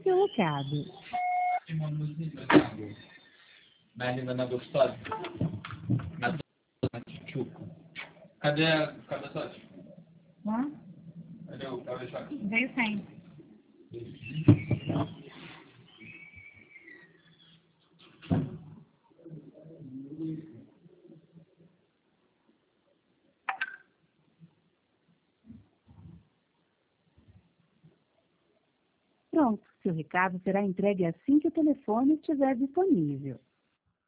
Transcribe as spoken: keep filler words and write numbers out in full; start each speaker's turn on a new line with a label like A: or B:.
A: seu recado.
B: Uma música da Marina Gostosa. Na Tchuco. Cadê a cabeçote?
A: Hã?
B: Cadê o cabeçote?
A: Veio sem. Pronto, seu recado será entregue assim que o telefone estiver disponível.